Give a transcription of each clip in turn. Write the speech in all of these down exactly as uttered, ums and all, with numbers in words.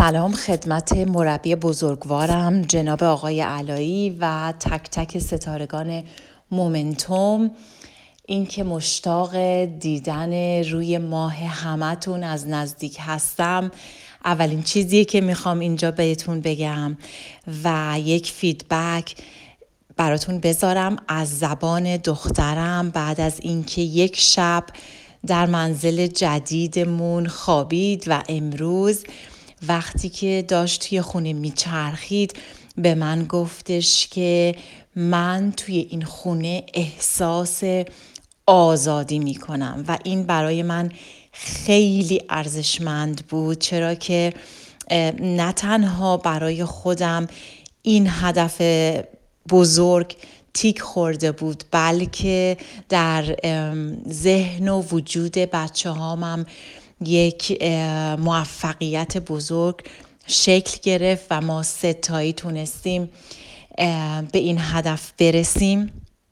سلام خدمت مربی بزرگوارم جناب آقای علایی و تک تک ستارگان مومنتوم. این که مشتاق دیدن روی ماه همتون از نزدیک هستم اولین چیزیه که میخوام اینجا بهتون بگم و یک فیدبک براتون بذارم از زبان دخترم بعد از اینکه یک شب در منزل جدیدمون خوابید و امروز وقتی که داشت توی خونه میچرخید به من گفتش که من توی این خونه احساس آزادی میکنم و این برای من خیلی ارزشمند بود، چرا که نه تنها برای خودم این هدف بزرگ تیک خورده بود بلکه در ذهن و وجود بچه هامم یک موفقیت بزرگ شکل گرفت و ما ستایی تونستیم به این هدف برسیم.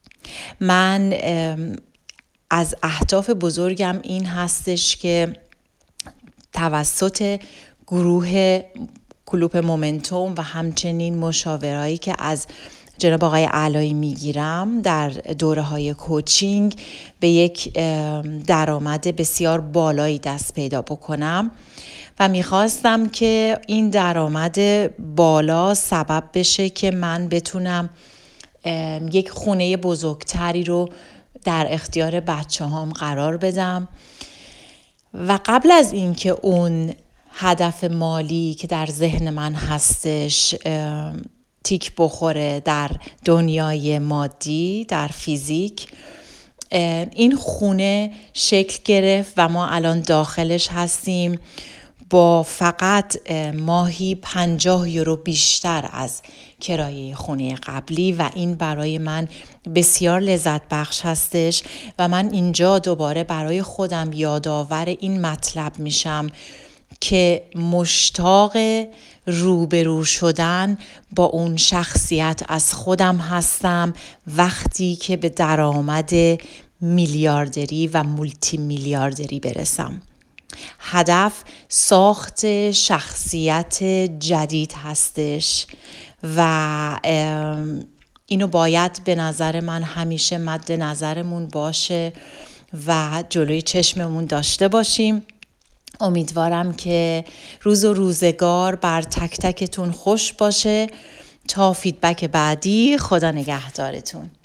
من از اهداف بزرگم این هستش که توسط گروه کلوپ مومنتوم و همچنین مشاورایی که از جناب آقای علایی میگیرم در دوره های کوچینگ به یک درآمد بسیار بالایی دست پیدا بکنم و میخواستم که این درآمد بالا سبب بشه که من بتونم یک خونه بزرگتری رو در اختیار بچه هام قرار بدم و قبل از اینکه اون هدف مالی که در ذهن من هستش تیک بخوره در دنیای مادی، در فیزیک، این خونه شکل گرفت و ما الان داخلش هستیم با فقط ماهی پنجاه یورو بیشتر از کرایه خونه قبلی و این برای من بسیار لذت بخش هستش و من اینجا دوباره برای خودم یادآور این مطلب میشم که مشتاق روبرو شدن با اون شخصیت از خودم هستم وقتی که به درآمد میلیاردری و مولتی میلیاردری برسم. هدف ساخت شخصیت جدید هستش و اینو باید به نظر من همیشه مد نظرمون باشه و جلوی چشممون داشته باشیم. امیدوارم که روز و روزگار بر تک تکتون خوش باشه. تا فیدبک بعدی، خدا نگهدارتون.